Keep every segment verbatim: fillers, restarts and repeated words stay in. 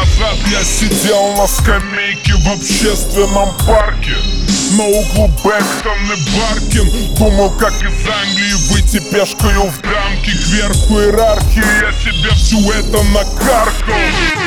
назад я сидел на скамейке в общественном парке на углу Бэктон и Баркин. Думал, как из Англии выйти пешкою в драмке кверху иерархии. Я себе всю это накаркал.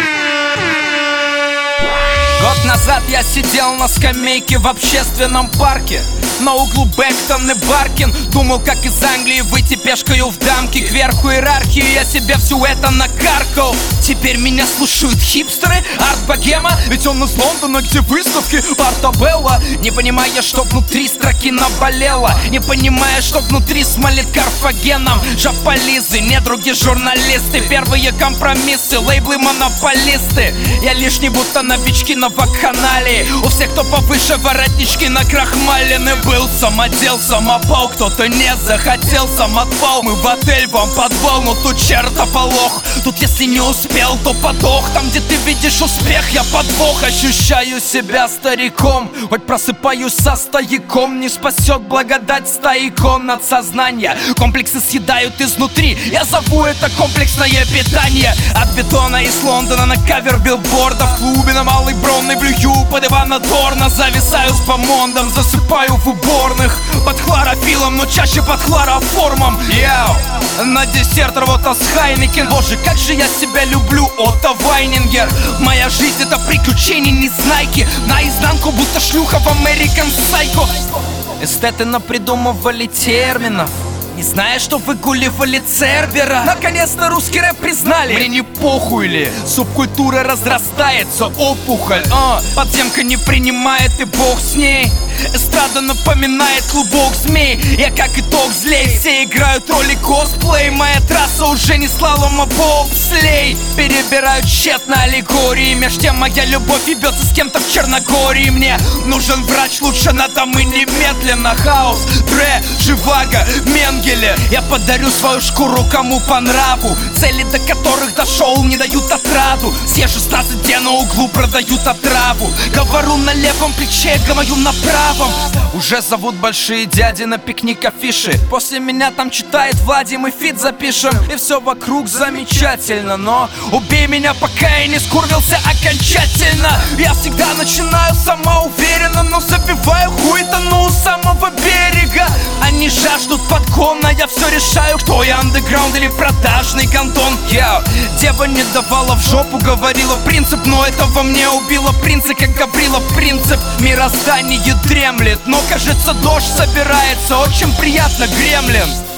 Год назад я сидел на скамейке в общественном парке на углу Бэктон и Баркин. Думал, как из Англии выйти пешкою в дамки кверху иерархии. Я себе всю это накаркал. Теперь меня слушают хипстеры, арт-богема. Ведь он из Лондона, где выставки Артабелла. Не понимая, что внутри строки наболело, не понимая, что внутри смолит Карфагеном. Жополизы, недруги, журналисты, первые компромиссы, лейблы, монополисты. Я лишний, будто новички на вакханалии. У всех, кто повыше, воротнички накрахмалены. Был самодел, самопал, кто-то не захотел, сам отпал. Мы в отель, вам подвал, но тут чертополох. Тут если не успел, то подох. Там, где ты видишь успех, я подвох. Ощущаю себя стариком, хоть просыпаюсь со стояком. Не спасет благодать стояком над сознания. Комплексы съедают изнутри, я зову это комплексное питание. От бетона из Лондона на кавер билборда, в клубе на Малой Бронной блюю под Ивана Дорна. Зависаю с помондом, засыпаю в уборных под хлорофилом, но чаще под хлороформом. Яу, на десерт рвота с Хайнекен. Боже, как же я себя люблю, Отто Вайнингер. Моя жизнь это приключение незнайки, наизнанку будто шлюха в American Psycho. Эстеты напридумывали терминов, не зная, что выгуливали Цербера. Наконец-то русский рэп признали. Мне не похуй ли, субкультура разрастается, опухоль. а, Подземка не принимает, и бог с ней. Эстрада напоминает клубок змей. Я как итог злей, все играют роли косплей. Моя трасса уже не слалом, а бобслей. Перебирают тщетно аллегории, меж тем моя любовь ебется с кем-то в Черногории. Мне нужен врач, лучше надо мы немедленно. Хаос, Дре, Живаго, Менгеле. Я подарю свою шкуру кому по нраву. Цели, до которых дошел, не дают отраду. Все шестнадцать, где на углу продают отраву. Говорю на левом плече, говорю на правом. Уже зовут большие дяди на пикник афиши. После меня там читает Владим и фит запишем. И все вокруг замечательно, но убей меня, пока я не скурвился окончательно. Я всегда начинаю самоуверенно, но забиваю хуй-то у самого берега. Они жаждут подгона, я все решаю, кто я, андеграунд или продажный гандон. Я, дева не давала в жопу, говорила принцип, но это во мне убило принца, как Гаврила принцип. Мироздание дремлет, но кажется дождь собирается, очень приятно, гремлин.